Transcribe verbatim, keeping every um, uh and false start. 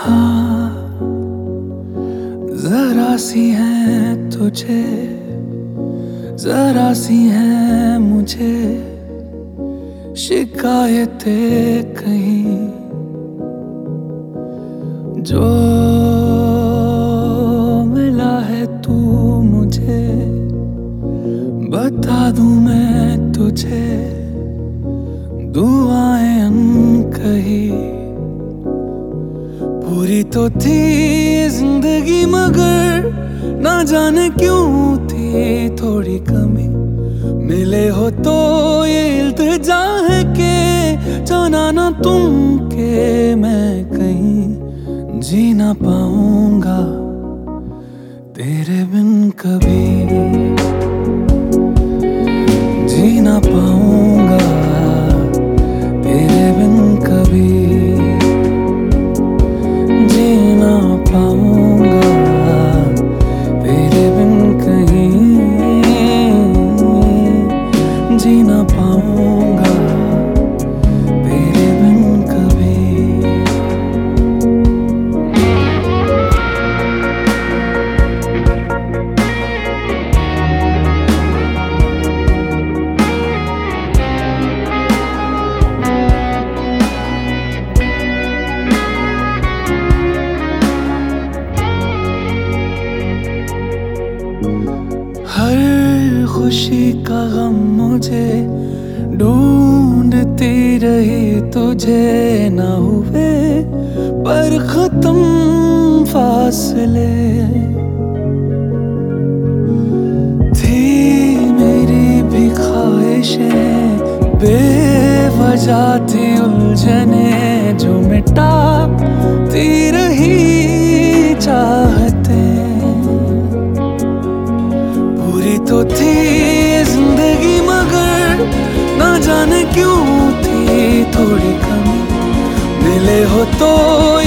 हाँ, जरा सी है तुझे, जरा सी है मुझे शिकायतें कहीं, जो मिला है तू मुझे बता दूं मैं तुझे, दुआएं अनकही। पूरी तो थी जिंदगी मगर ना जाने क्यों थी थोड़ी कमी। मिले हो तो ये इल्तिजा है कि जाना ना तुम के मैं कहीं जी ना पाऊंगा तेरे बिन कभी, जी ना पाऊंगा तेरे बिन कभी, जी ना पाऊंगा तेरे बिन कहीं, जी ना पाऊंगा तेरे बिन कभी। हर खुशी का गम मुझे ढूंढती रही तुझे, ना हुए पर खत्म फासले। थी मेरी भी ख्वाहिशें बेवजह थी उलझने, जो मिटाती रही चाहते। तो थी जिंदगी मगर ना जाने क्यों थी थोड़ी कमी। मिले हो तो